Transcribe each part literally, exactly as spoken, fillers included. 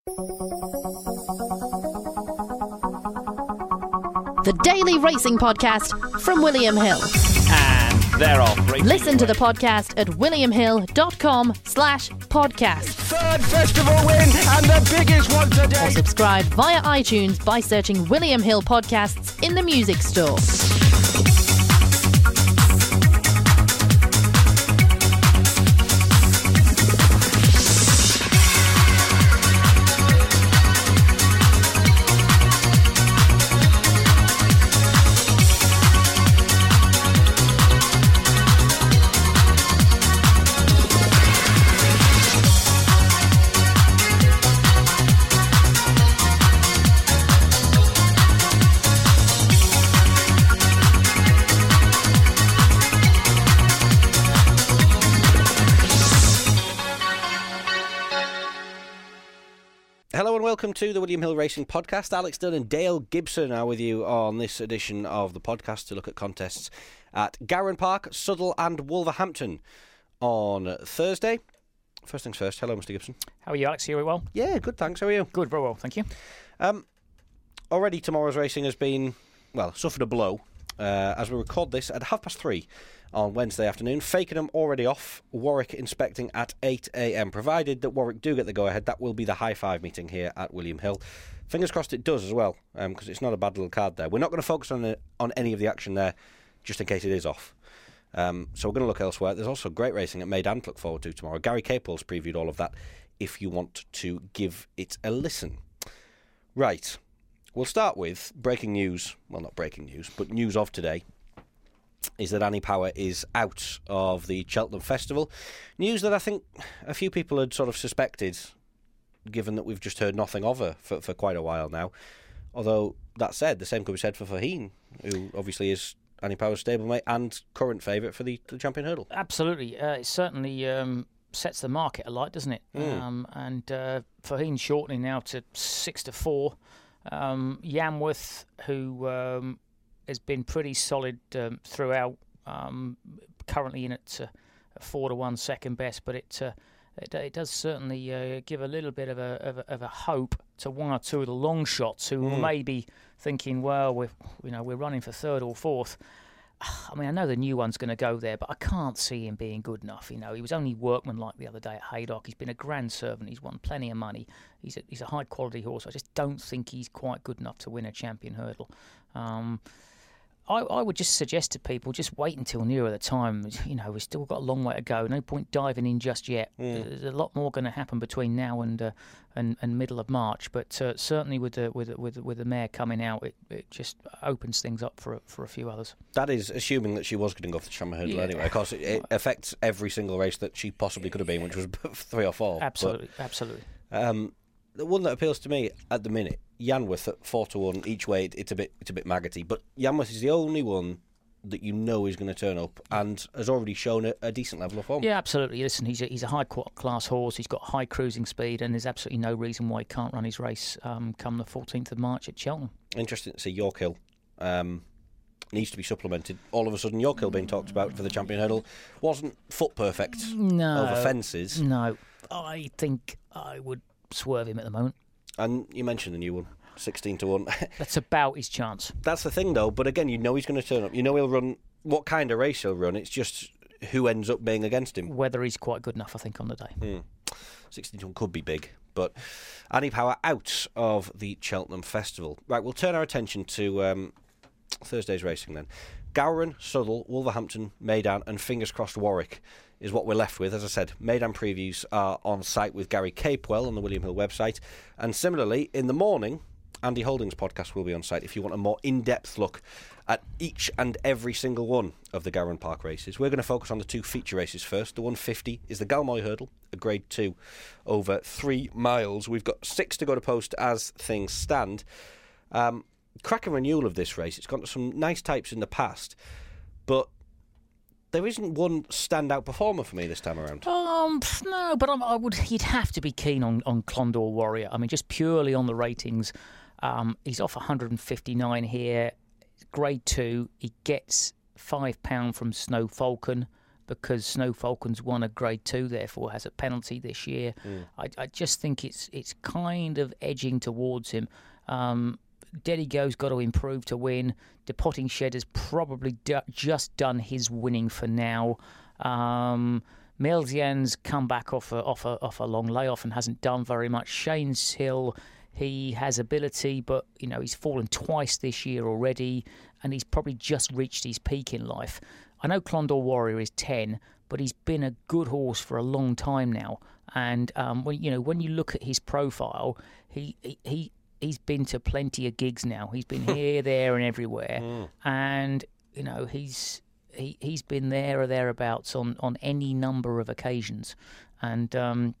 The Daily Racing Podcast from William Hill. And they're off. Racing Listen to away. the podcast at williamhill.com slash podcast. Third festival win and the biggest one today. Or subscribe via iTunes by searching William Hill Podcasts in the music store. Hello and welcome to the William Hill Racing Podcast. Alex Dunn and Dale Gibson are with you on this edition of the podcast to look at contests at Gowran Park, Southwell and Wolverhampton on Thursday. First things first, hello Mister Gibson. How are you, Alex? Are you well? Yeah, good, thanks. How are you? Good, very well, thank you. Um, already tomorrow's racing has been, well, suffered a blow uh, as we record this at half past three on Wednesday afternoon. Fakenham already off, Warwick inspecting at eight a.m. Provided that Warwick do get the go-ahead, that will be the high-five meeting here at William Hill. Fingers crossed it does as well, because um, it's not a bad little card there. We're not going to focus on the, on any of the action there, just in case it is off. Um, so we're going to look elsewhere. There's also great racing at Meydan to look forward to tomorrow. Gary Capel's previewed all of that if you want to give it a listen. Right, we'll start with breaking news. Well, not breaking news, but news of today is that Annie Power is out of the Cheltenham Festival. News that I think a few people had sort of suspected, given that we've just heard nothing of her for, for quite a while now. Although, that said, the same could be said for Faheen, who obviously is Annie Power's stablemate and current favourite for the, the Champion Hurdle. Absolutely. Uh, it certainly um, sets the market alight, doesn't it? Mm. Um, and uh, Faheen shortening now to six to four. Um, Yanworth, who um, has been pretty solid um, throughout, um, currently in at uh, four to one second best, but it uh, it, it does certainly uh, give a little bit of a, of a of a hope to one or two of the long shots who Mm. may be thinking, well, we're you know we're running for third or fourth. I mean, I know the new one's going to go there, but I can't see him being good enough. You know, he was only workmanlike the other day at Haydock. He's been a grand servant. He's won plenty of money. He's a, he's a high quality horse. I just don't think he's quite good enough to win a Champion Hurdle. Um, I, I would just suggest to people, just wait until nearer the time. You know, we've still got a long way to go. No point diving in just yet. Mm. There's a lot more going to happen between now and uh, and, and middle of March. But uh, certainly with the with with with the mare coming out, it, it just opens things up for a, for a few others. That is assuming that she was going to go for the Champion Hurdle Yeah. anyway. Of course, it, it affects every single race that she possibly could have been, which was three or four. Absolutely, absolutely. But, um, the one that appeals to me at the minute, Yanworth at four to one each way. It's a bit, it's a bit maggoty, but Yanworth is the only one that you know is going to turn up and has already shown a, a decent level of form. Yeah, absolutely. Listen, he's a, he's a high class horse. He's got high cruising speed, and there's absolutely no reason why he can't run his race um, come the fourteenth of March at Cheltenham. Interesting to see York Hill um, needs to be supplemented. All of a sudden, York Hill being talked about for the Champion Hurdle wasn't foot perfect No, over fences. No, I think I would swerve him at the moment. And you mentioned the new one, sixteen to one. That's about his chance. That's the thing, though. But again, you know he's going to turn up. You know he'll run what kind of race he'll run. It's just who ends up being against him. Whether he's quite good enough, I think, on the day. Mm. sixteen to one could be big. But Annie Power out of the Cheltenham Festival. Right, we'll turn our attention to um, Thursday's racing then. Gowran, Southwell, Wolverhampton, Meydan and fingers crossed Warwick is what we're left with. As I said, Meydan previews are on site with Gary Capewell on the William Hill website. And similarly, in the morning, Andy Holding's podcast will be on site if you want a more in-depth look at each and every single one of the Gowran Park races. We're going to focus on the two feature races first. The one fifty is the Galmoy Hurdle, a grade two over three miles. We've got six to go to post as things stand. Um, cracking renewal of this race. It's gone to some nice types in the past, but there isn't one standout performer for me this time around. Um, no, but I'm, I would. He'd have to be keen on, on Clondor Warrior. I mean, just purely on the ratings, um, he's off one hundred fifty-nine here. Grade two. He gets five pound from Snow Falcon, because Snow Falcon's won a Grade Two, therefore has a penalty this year. Mm. I, I just think it's it's kind of edging towards him. Um, Dedigo's got to improve to win. The Potting Shed has probably d- just done his winning for now. Um, Melzian's come back off a, off, a, off a long layoff and hasn't done very much. Shane's Hill, he has ability, but you know he's fallen twice this year already, and he's probably just reached his peak in life. I know Clondor Warrior is ten, but he's been a good horse for a long time now. And um, when you know when you look at his profile, he he. he He's been to plenty of gigs now. He's been here, there, and everywhere, mm. and you know he's he he's been there or thereabouts on, on any number of occasions, and um,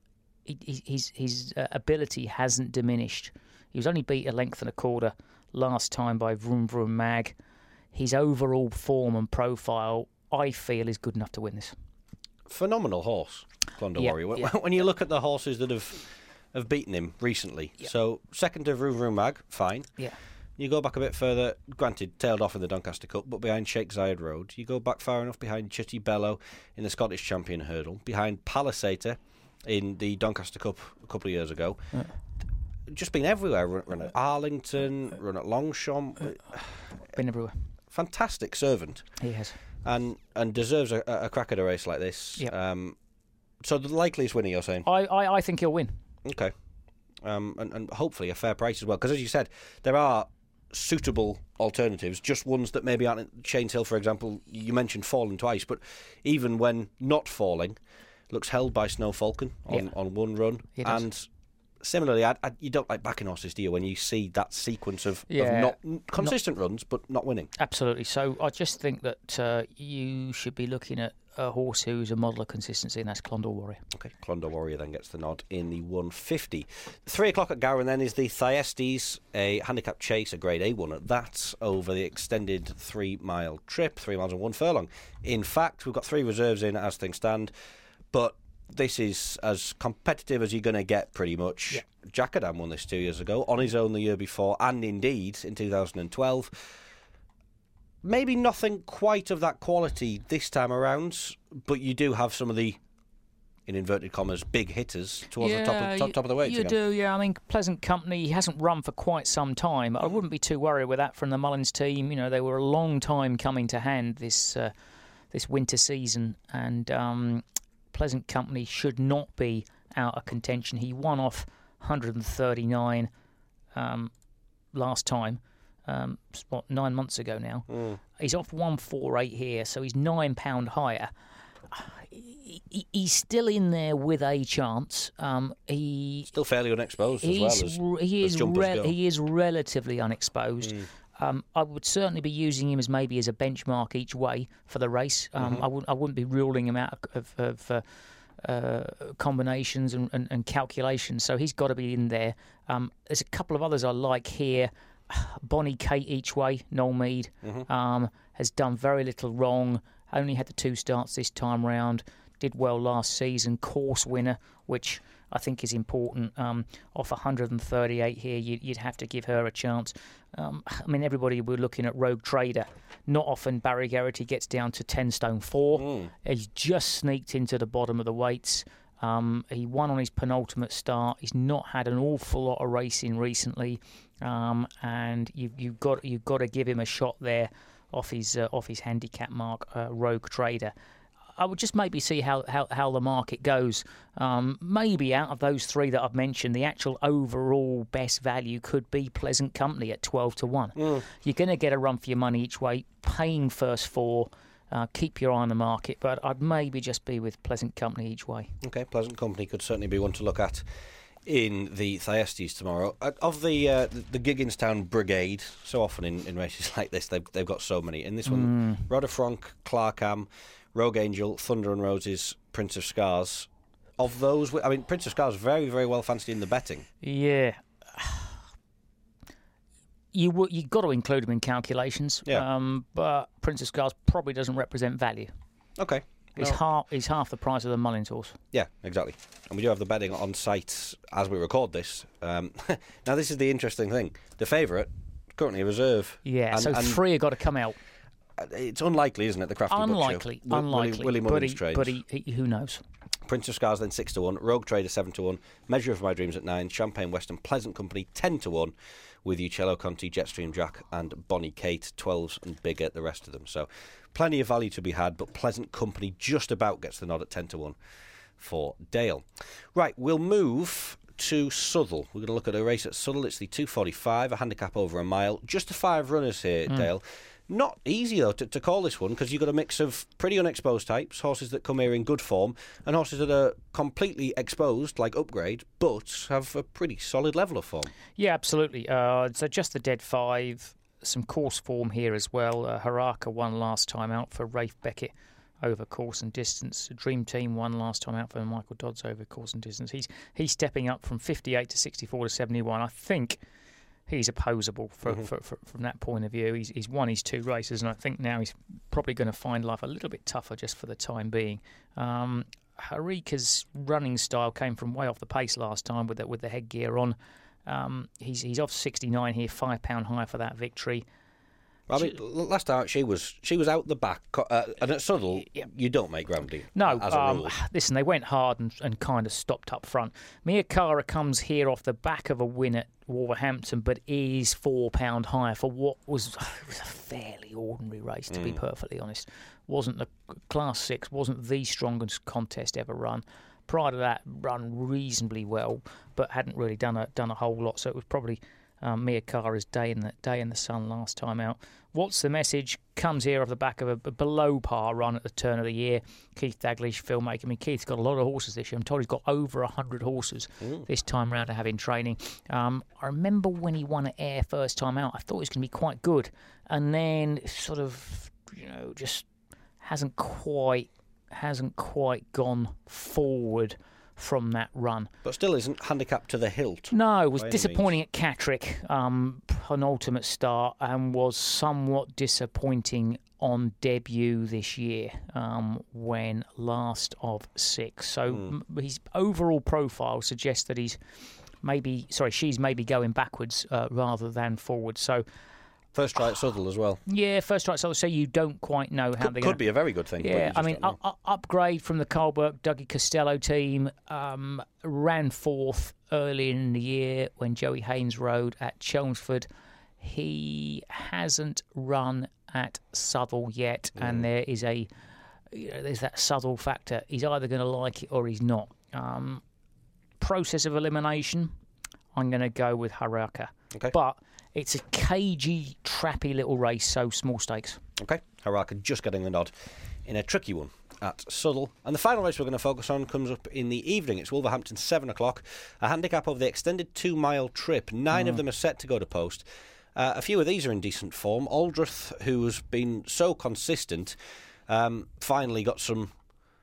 he, his his uh, ability hasn't diminished. He was only beat a length and a quarter last time by Vroom Vroom Mag. His overall form and profile, I feel, is good enough to win this. Phenomenal horse, Clondor yeah, Warrior. When, yeah. when you look at the horses that have have beaten him recently. Yeah. So second to Vroom Vroom Mag, fine. Yeah. You go back a bit further, granted, tailed off in the Doncaster Cup, but behind Sheikh Zayed Road. You go back far enough behind Chitty Bello in the Scottish Champion Hurdle, behind Palisator in the Doncaster Cup a couple of years ago. Yeah. Just been everywhere. Run, run at Arlington, run at Longchamp. Been everywhere. Fantastic servant. He has. And and deserves a, a crack at a race like this. Yep. Um, so the likeliest winner, you're saying? I, I, I think he'll win. Okay. Um, and, and hopefully a fair price as well. Because as you said, there are suitable alternatives, just ones that maybe aren't. Shane's Hill, for example, you mentioned falling twice, but even when not falling, looks held by Snow Falcon on, yeah. on one run. And similarly, I, I, you don't like backing horses, do you, when you see that sequence of, yeah, of not consistent not, runs, but not winning? Absolutely. So I just think that uh, you should be looking at a horse who's a model of consistency, and that's Clondor Warrior. Okay, Clondor Warrior then gets the nod in the one fifty. Three o'clock at Gowan then is the Thyestes, a handicap chase, a Grade A one at that, over the extended three-mile trip, three miles and one furlong. In fact, we've got three reserves in as things stand, but this is as competitive as you're going to get, pretty much. Yeah. Jacadam won this two years ago, on his own the year before, and indeed in two thousand twelve. Maybe nothing quite of that quality this time around, but you do have some of the, in inverted commas, big hitters towards yeah, the top of, top, you, top of the weight. You again. do, yeah. I mean, Pleasant Company, he hasn't run for quite some time. I wouldn't be too worried with that from the Mullins team. You know, they were a long time coming to hand this uh, this winter season, and um, Pleasant Company should not be out of contention. He won off one thirty-nine um, last time. Um, what, nine months ago now. Mm. He's off one forty-eight here, so he's nine pound higher. He, he, he's still in there with a chance. Um, he still fairly unexposed as well as he is. As re- he is relatively unexposed. Mm. Um, I would certainly be using him as maybe as a benchmark each way for the race. Um, mm-hmm. I wouldn't. I wouldn't be ruling him out of, of uh, uh, combinations and, and, and calculations. So he's got to be in there. Um, there's a couple of others I like here. Bonnie Kate each way, Noel Mead, mm-hmm. um, has done very little wrong. Only had the two starts this time round. Did well last season. Course winner, which I think is important. Um, off one thirty-eight here, you, you'd have to give her a chance. Um, I mean, everybody we're looking at Rogue Trader. Not often Barry Geraghty gets down to ten stone four. Mm. He's just sneaked into the bottom of the weights. Um, he won on his penultimate start. He's not had an awful lot of racing recently, um, and you, you've got you've got to give him a shot there off his uh, off his handicap mark, uh, Rogue Trader. I would just maybe see how, how, how the market goes. Um, maybe out of those three that I've mentioned, the actual overall best value could be Pleasant Company at twelve to one. Mm. You're going to get a run for your money each way, paying first four. Uh, keep your eye on the market, but I'd maybe just be with Pleasant Company each way. Okay, Pleasant Company could certainly be one to look at in the Thyestes tomorrow. Uh, of the uh, the Gigginstown Brigade, so often in, in races like this, they've, they've got so many. In this one, mm. Rhoda Frank, Clarkham, Rogue Angel, Thunder and Roses, Prince of Scars. Of those, I mean, Prince of Scars very, very well fancied in the betting. Yeah. You w- you got to include him in calculations, yeah. um, but Prince of Scars probably doesn't represent value. Okay. He's, no. half, he's half the price of the Mullins horse. Yeah, exactly. And we do have the betting on site as we record this. Um, now, this is the interesting thing. The favourite, currently a reserve. Yeah, and, so and three have got to come out. it's unlikely, isn't it? The Crafty Unlikely, Butcher. unlikely. Willie, Willie but Mullins he, trains. but he, he, who knows? Prince of Scars then six to one, Rogue Trader seven to one, Measure of My Dreams at nine, Champagne Western Pleasant Company ten to one, with Uccello Conti, Jetstream Jack, and Bonnie Kate twelves and bigger the rest of them. So plenty of value to be had, but Pleasant Company just about gets the nod at ten to one for Dale. Right, we'll move to Southwell. We're going to look at a race at Southwell. It's the two forty-five, a handicap over a mile. Just the five runners here, mm. Dale. Not easy, though, to, to call this one, because you've got a mix of pretty unexposed types, horses that come here in good form, and horses that are completely exposed, like Upgrade, but have a pretty solid level of form. Yeah, absolutely. Uh, so just the dead five, some course form here as well. Uh, Haraka won last time out for Rafe Beckett over course and distance. Dream Team won last time out for Michael Dodds over course and distance. He's he's stepping up from fifty-eight to sixty-four to seventy-one. I think he's opposable for, mm-hmm. for, for, from that point of view. He's, he's won his two races, and I think now he's probably going to find life a little bit tougher just for the time being. Um, Harika's running style came from way off the pace last time with the, with the headgear on. Um, he's he's off sixty-nine here, five pound higher for that victory. I mean, last time she was she was out the back, uh, and at Southwell, yeah. you don't make ground, do you? No, as a um, rule. Listen, they went hard and, and kind of stopped up front. Mia Cara comes here off the back of a win at Wolverhampton, but is four pound higher for what was, was a fairly ordinary race, to mm. be perfectly honest. Wasn't the Class Six, wasn't the strongest contest ever run. Prior to that, run reasonably well, but hadn't really done a done a whole lot. So it was probably um, Mia Cara's day in the day in the sun last time out. What's the message? Comes here off the back of a, a below par run at the turn of the year. Keith Daglish, filmmaker. I mean, Keith's got a lot of horses this year. I'm told he's got over one hundred horses mm. this time round to have in training. Um, I remember when he won at Ayr first time out, I thought he was going to be quite good. And then sort of, you know, just hasn't quite, hasn't quite gone forward from that run. But still isn't handicapped to the hilt. No, it was disappointing at Catterick, um, penultimate start, and was somewhat disappointing on debut this year um, when last of six. So mm. m- his overall profile suggests that he's maybe, sorry, she's maybe going backwards uh, rather than forwards. So first try at Southwell as well. Yeah, first try at Southwell. So you don't quite know how could, they're Could gonna... be a very good thing. Yeah, I mean, up, up, upgrade from the Carlberg Dougie Costello team. Um, ran fourth early in the year when Joey Haynes rode at Chelmsford. He hasn't run at Southwell yet, mm. and there is a you know, there's that Southwell factor. He's either going to like it or he's not. Um, process of elimination, I'm going to go with Haraka. Okay. But it's a cagey, trappy little race, so small stakes. Okay, Haraka just getting the nod in a tricky one at Southwell. And the final race we're going to focus on comes up in the evening. It's Wolverhampton, seven o'clock. A handicap of the extended two-mile trip. Nine mm. of them are set to go to post. Uh, a few of these are in decent form. Aldrich, who's been so consistent, um, finally got some...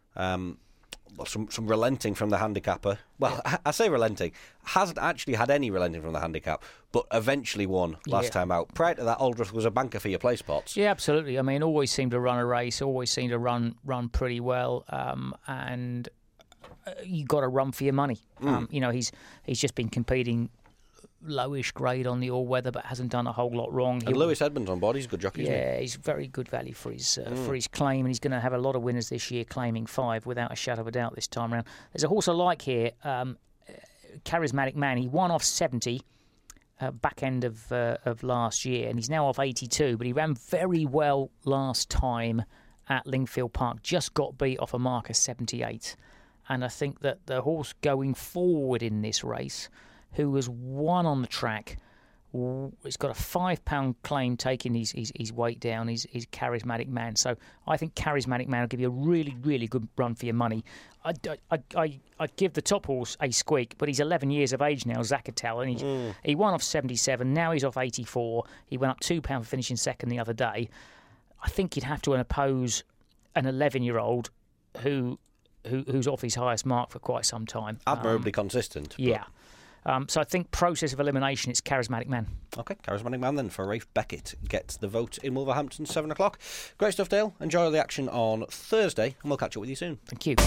Um, Well, some some relenting from the handicapper. Well, yeah. I say relenting. Hasn't actually had any relenting from the handicap, but eventually won last yeah. time out. Prior to that, Aldrich was a banker for your play spots. Yeah, absolutely. I mean, always seemed to run a race, always seemed to run run pretty well, um, and uh, you got to run for your money. Mm. Um, you know, he's he's just been competing lowish grade on the all-weather, but hasn't done a whole lot wrong. And He'll, Lewis Edmonds on board, he's a good jockey, yeah, isn't he? He's very good value for his uh, mm. for his claim, and he's going to have a lot of winners this year, claiming five without a shadow of a doubt this time around. There's a horse I like here, um, Charismatic Man. He won off seventy uh, back end of uh, of last year, and he's now off eighty-two, but he ran very well last time at Lingfield Park, just got beat off a marker seventy-eight. And I think that the horse going forward in this race, who has won on the track, he's got a five pound claim taking his, his, his weight down, his, his Charismatic Man. So I think Charismatic Man will give you a really, really good run for your money. I'd, I, I, I'd give the top horse a squeak, but he's eleven years of age now, Zachatel, and he, mm. he won off seventy-seven, now he's off eighty-four. He went up two pounds for finishing second the other day. I think you'd have to oppose an eleven-year-old who, who who's off his highest mark for quite some time. Admirably um, consistent. But... Yeah. Um, so I think process of elimination, it's Charismatic Man. Okay, Charismatic Man then for Rafe Beckett gets the vote in Wolverhampton, seven o'clock. Great stuff, Dale. Enjoy the action on Thursday, and we'll catch up with you soon. Thank you.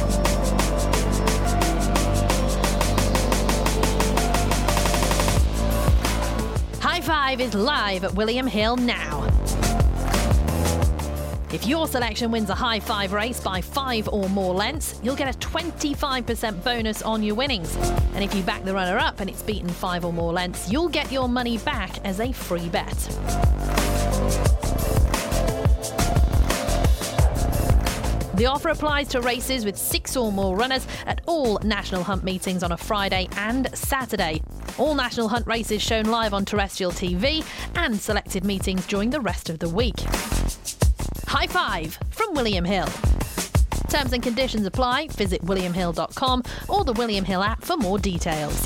High Five is live at William Hill now. If your selection wins a high five race by five or more lengths, you'll get a twenty-five percent bonus on your winnings. And if you back the runner-up and it's beaten five or more lengths, you'll get your money back as a free bet. The offer applies to races with six or more runners at all National Hunt meetings on a Friday and Saturday. All National Hunt races shown live on terrestrial T V and selected meetings during the rest of the week. High five from William Hill. Terms and conditions apply. Visit william hill dot com or the William Hill app for more details.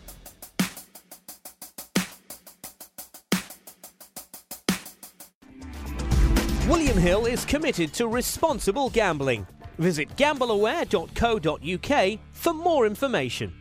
William Hill is committed to responsible gambling. Visit gamble aware dot co dot uk for more information.